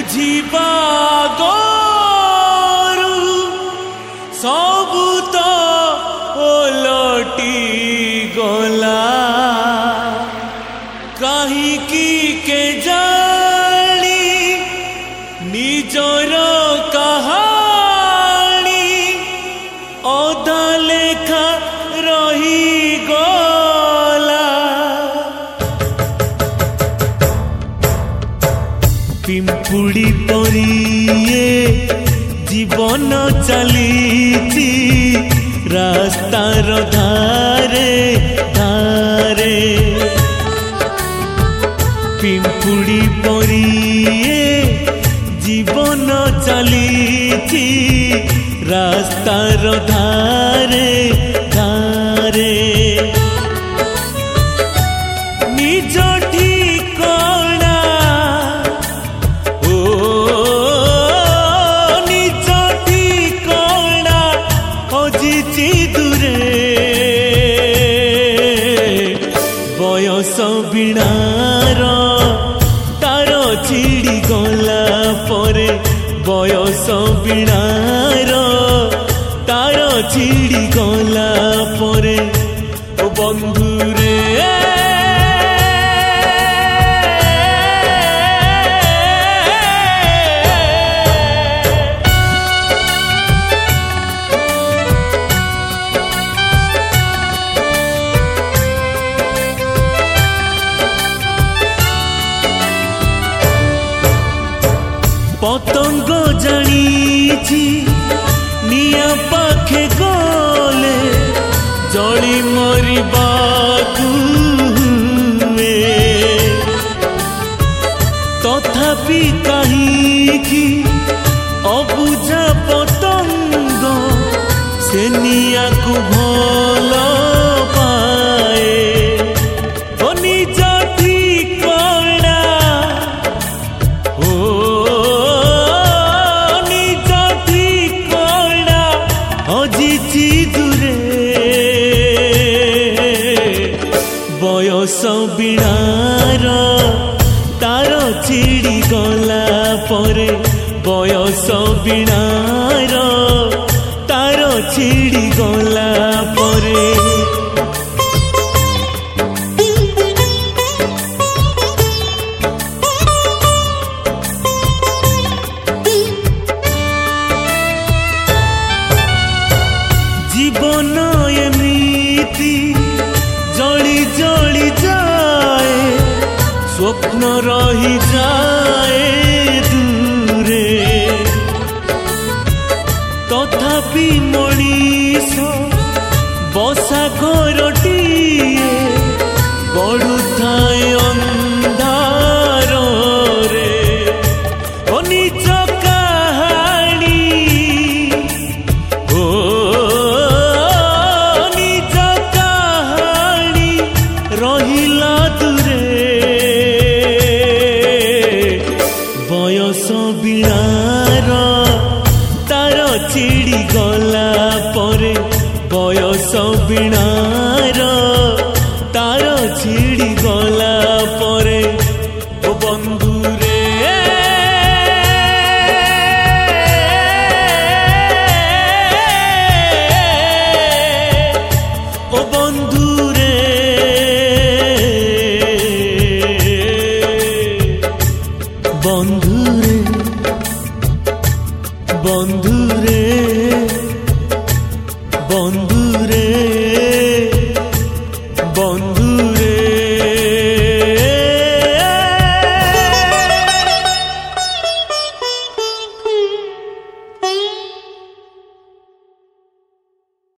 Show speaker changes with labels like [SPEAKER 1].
[SPEAKER 1] बुझिबा गरु सबु तो ओलटी गला काहीकि के जानी निजर कहानी अधा लेखा रही गला पिंपुड़ी परिए जीवन चलीची रास्तार धारे धारे पिंपुड़ी परिए जीवन चलीची रास्तार धारे धारे निज ठिकाना निज ठिकाना खोजिची दूरे बयस बीणार तार छिड़ी गला परे बयस बीणार तार छिड़ी गला परे ओ बंधु रे पतंग जानी निया पाखे गले जली मरिबा तथापि कहीं अबुझा पतंग से निया को भल पाए निज ठिकाना हजिची दूरे बयस बीणार तार छिड़ी गला परे बयस बीणार तार छिड़ी गला परे जीवन एमिति जली जली जाए स्वप्न रही जाए दूरे तथापि मनीष बसा घरटीए बढ़ुथाए अंधार रे निज कहानी रहिला दूरे बयस बीणार तार छिड़ी गला परे बयस बीणार तार छिड़ी गला